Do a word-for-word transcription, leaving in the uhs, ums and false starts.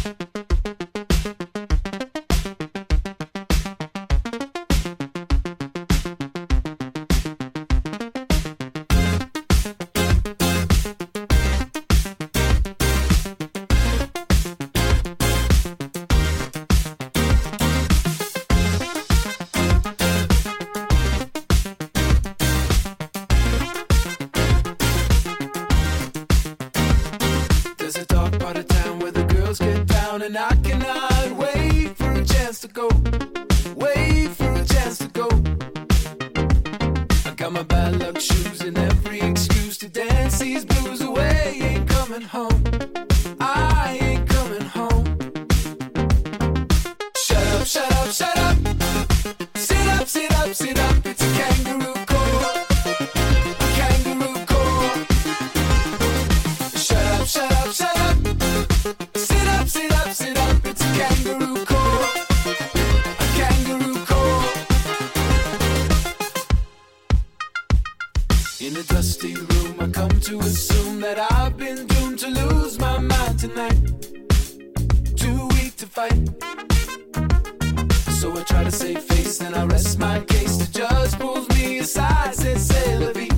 And I cannot wait for a chance to go, wait for a chance to go. I got my bad luck shoes and every excuse to dance these blues away. Ain't coming home, I ain't coming home. Shut up, shut up, shut up. Sit up, sit up, sit up. It's a kangaroo court, a kangaroo court. Shut up, shut up, shut up. Sit up, sit up, sit up, it's a kangaroo court, a kangaroo court. In a dusty room, I come to assume that I've been doomed to lose my mind tonight. Too weak to fight, so I try to save face and I rest my case. The judge pulls me aside, says, "C'est la vie."